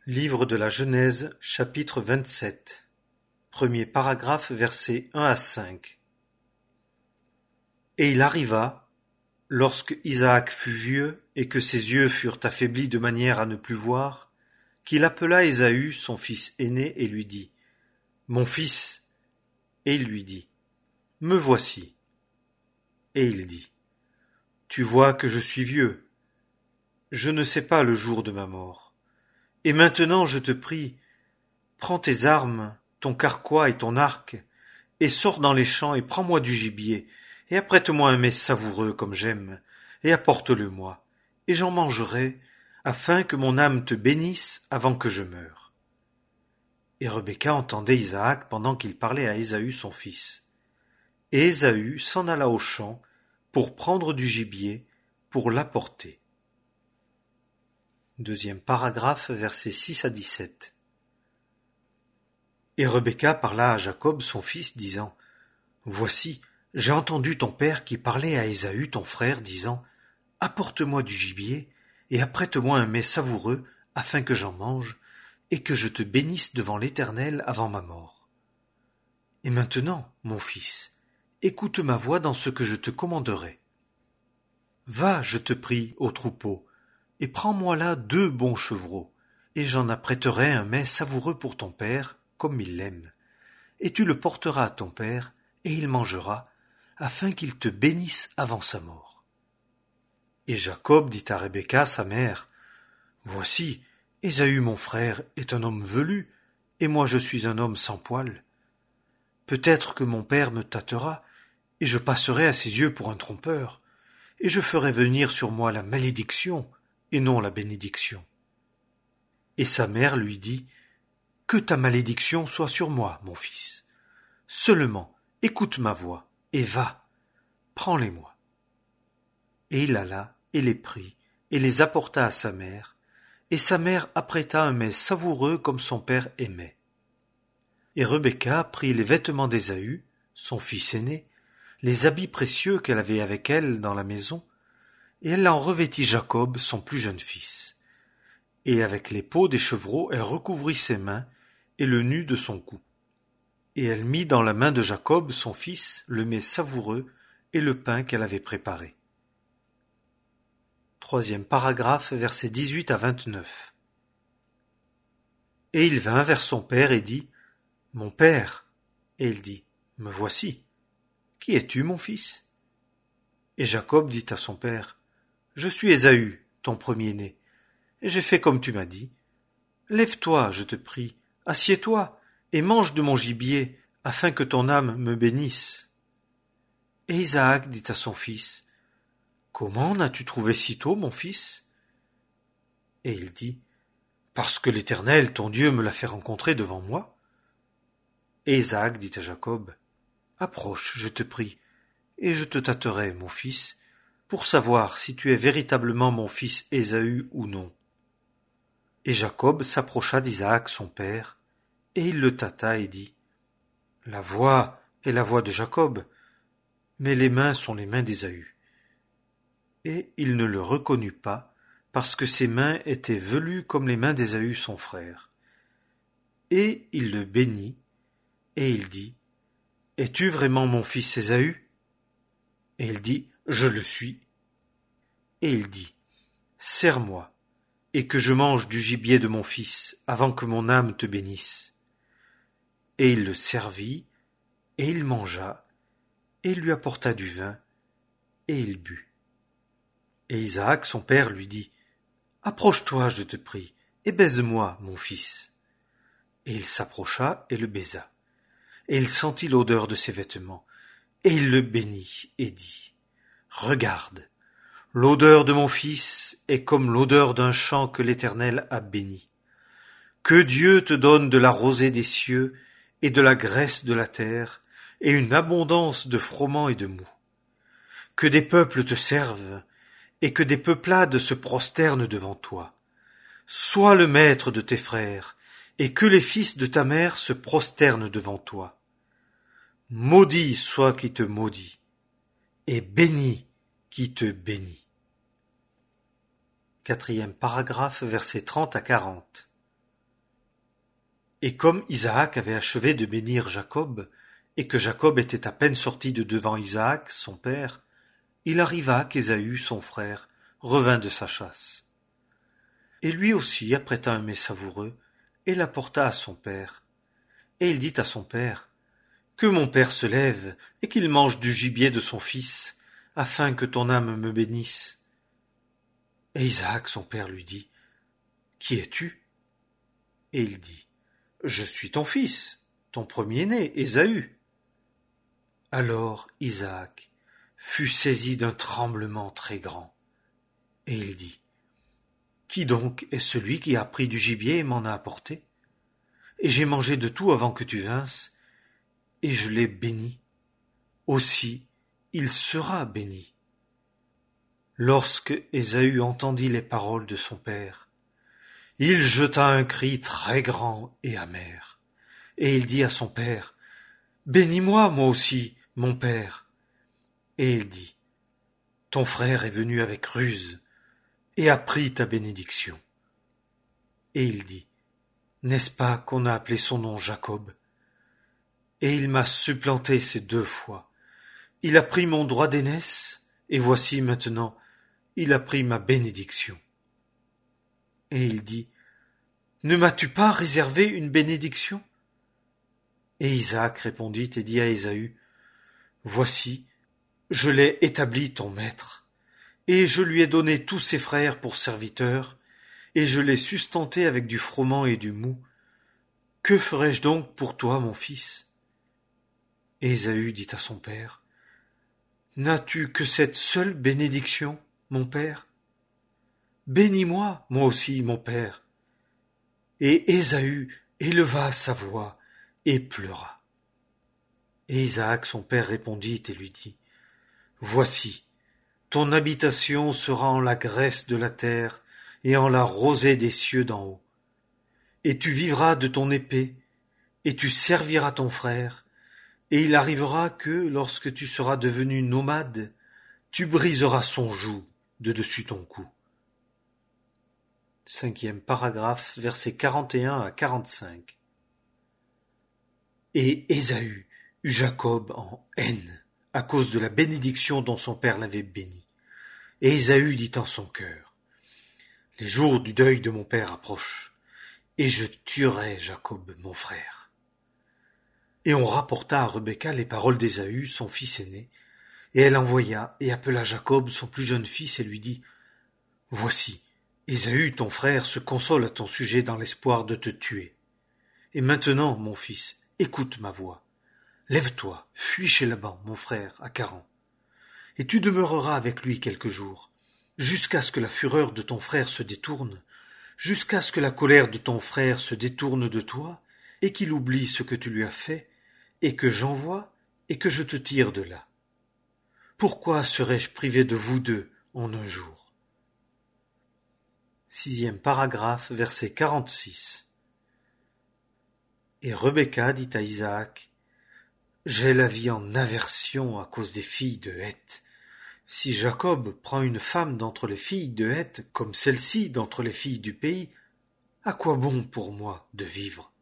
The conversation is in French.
Livre de la Genèse, chapitre 27. Premier paragraphe, versets 1 à 5. Et il arriva, lorsque Isaac fut vieux et que ses yeux furent affaiblis de manière à ne plus voir, qu'il appela Ésaü, son fils aîné, et lui dit : Mon fils. Et il lui dit : Me voici. Et il dit : Tu vois que je suis vieux. Je ne sais pas le jour de ma mort. Et maintenant, je te prie, prends tes armes, ton carquois et ton arc, et sors dans les champs et prends-moi du gibier, et apprête-moi un mets savoureux comme j'aime, et apporte-le-moi, et j'en mangerai, afin que mon âme te bénisse avant que je meure. Et Rebecca entendait Isaac pendant qu'il parlait à Ésaü son fils. Et Ésaü s'en alla au champ pour prendre du gibier, pour l'apporter. Deuxième paragraphe, versets 6 à 17. Et Rebecca parla à Jacob son fils, disant : Voici, j'ai entendu ton père qui parlait à Ésaü ton frère, disant : Apporte-moi du gibier, et apprête-moi un mets savoureux, afin que j'en mange, et que je te bénisse devant l'Éternel avant ma mort. Et maintenant, mon fils, écoute ma voix dans ce que je te commanderai. Va, je te prie, au troupeau, et prends-moi là 2 bons chevreaux, et j'en apprêterai un mets savoureux pour ton père, comme il l'aime. Et tu le porteras à ton père, et il mangera, afin qu'il te bénisse avant sa mort. Et Jacob dit à Rebecca, sa mère : Voici, Ésaü mon frère est un homme velu, et moi je suis un homme sans poil. Peut-être que mon père me tâtera, et je passerai à ses yeux pour un trompeur, et je ferai venir sur moi la malédiction, et non la bénédiction. Et sa mère lui dit : Que ta malédiction soit sur moi, mon fils. Seulement, écoute ma voix, et va, prends-les-moi. Et il alla, et les prit, et les apporta à sa mère, et sa mère apprêta un mets savoureux comme son père aimait. Et Rebecca prit les vêtements d'Ésaü, son fils aîné, les habits précieux qu'elle avait avec elle dans la maison, et elle en revêtit Jacob, son plus jeune fils. Et avec les peaux des chevreaux, elle recouvrit ses mains et le nu de son cou. Et elle mit dans la main de Jacob, son fils, le mets savoureux et le pain qu'elle avait préparé. Troisième paragraphe, versets 18 à 29. Et il vint vers son père et dit : Mon père. Et il dit : Me voici. Qui es-tu, mon fils ? Et Jacob dit à son père : Je suis Ésaü, ton premier-né, et j'ai fait comme tu m'as dit. Lève-toi, je te prie, assieds-toi, et mange de mon gibier, afin que ton âme me bénisse. Et Isaac dit à son fils : Comment n'as-tu trouvé si tôt, mon fils ? Et il dit : Parce que l'Éternel, ton Dieu, me l'a fait rencontrer devant moi. Et Isaac dit à Jacob : Approche, je te prie, et je te tâterai, mon fils, pour savoir si tu es véritablement mon fils Ésaü ou non. Et Jacob s'approcha d'Isaac son père, et il le tâta et dit : La voix est la voix de Jacob, mais les mains sont les mains d'Ésaü. Et il ne le reconnut pas, parce que ses mains étaient velues comme les mains d'Ésaü son frère. Et il le bénit, et il dit : Es-tu vraiment mon fils Ésaü ? Et il dit : Je le suis. Et il dit : Serre-moi, et que je mange du gibier de mon fils, avant que mon âme te bénisse. Et il le servit, et il mangea, et il lui apporta du vin, et il but. Et Isaac son père lui dit : Approche-toi, je te prie, et baise-moi, mon fils. Et il s'approcha et le baisa. Et il sentit l'odeur de ses vêtements, et il le bénit, et dit : Regarde, l'odeur de mon fils est comme l'odeur d'un champ que l'Éternel a béni. Que Dieu te donne de la rosée des cieux et de la graisse de la terre, et une abondance de froment et de mou. Que des peuples te servent, et que des peuplades se prosternent devant toi. Sois le maître de tes frères, et que les fils de ta mère se prosternent devant toi. Maudit soit qui te maudit, et béni qui te bénit. Quatrième paragraphe, versets 30 à 40. Et comme Isaac avait achevé de bénir Jacob, et que Jacob était à peine sorti de devant Isaac, son père, il arriva qu'Ésaü, son frère, revint de sa chasse. Et lui aussi apprêta un mets savoureux, et l'apporta à son père. Et il dit à son père, que mon père se lève, et qu'il mange du gibier de son fils, afin que ton âme me bénisse. Et Isaac, son père, lui dit, qui es-tu? Et il dit, je suis ton fils, ton premier-né, Ésaü. Alors Isaac fut saisi d'un tremblement très grand, et il dit, qui donc est celui qui a pris du gibier et m'en a apporté? Et j'ai mangé de tout avant que tu vinsses, et je l'ai béni. Aussi il sera béni. Lorsque Ésaü entendit les paroles de son père, il jeta un cri très grand et amer, et il dit à son père, bénis-moi, moi aussi, mon père. Et il dit, ton frère est venu avec ruse, et a pris ta bénédiction. Et il dit, n'est-ce pas qu'on a appelé son nom Jacob? Et il m'a supplanté ces 2 fois. Il a pris mon droit d'aînesse, et voici maintenant, il a pris ma bénédiction. Et il dit, ne m'as-tu pas réservé une bénédiction? Et Isaac répondit et dit à Ésaü, voici, je l'ai établi ton maître, et je lui ai donné tous ses frères pour serviteurs, et je l'ai sustenté avec du froment et du mou. Que ferai-je donc pour toi, mon fils? Et Ésaü dit à son père, n'as-tu que cette seule bénédiction, mon père? Bénis-moi, moi aussi, mon père. Et Ésaü éleva sa voix et pleura. Et Isaac, son père, répondit et lui dit, voici, ton habitation sera en la graisse de la terre et en la rosée des cieux d'en haut. Et tu vivras de ton épée, et tu serviras ton frère, et il arrivera que, lorsque tu seras devenu nomade, tu briseras son joug de dessus ton cou. 5e paragraphe, versets 41 à 45. Et Ésaü eut Jacob en haine, à cause de la bénédiction dont son père l'avait béni. Et Ésaü dit en son cœur, les jours du deuil de mon père approchent, et je tuerai Jacob, mon frère. Et on rapporta à Rebecca les paroles d'Ésaü, son fils aîné, et elle envoya et appela Jacob, son plus jeune fils, et lui dit, voici, Ésaü, ton frère, se console à ton sujet dans l'espoir de te tuer. Et maintenant, mon fils, écoute ma voix. Lève-toi, fuis chez Laban, mon frère, à Charan, et tu demeureras avec lui quelques jours, jusqu'à ce que la fureur de ton frère se détourne, jusqu'à ce que la colère de ton frère se détourne de toi, et qu'il oublie ce que tu lui as fait, et que j'envoie, et que je te tire de là. Pourquoi serais-je privé de vous 2 en un jour? 6e paragraphe, verset 46. Et Rebecca dit à Isaac, j'ai la vie en aversion à cause des filles de Heth. Si Jacob prend une femme d'entre les filles de Heth comme celle-ci d'entre les filles du pays, à quoi bon pour moi de vivre?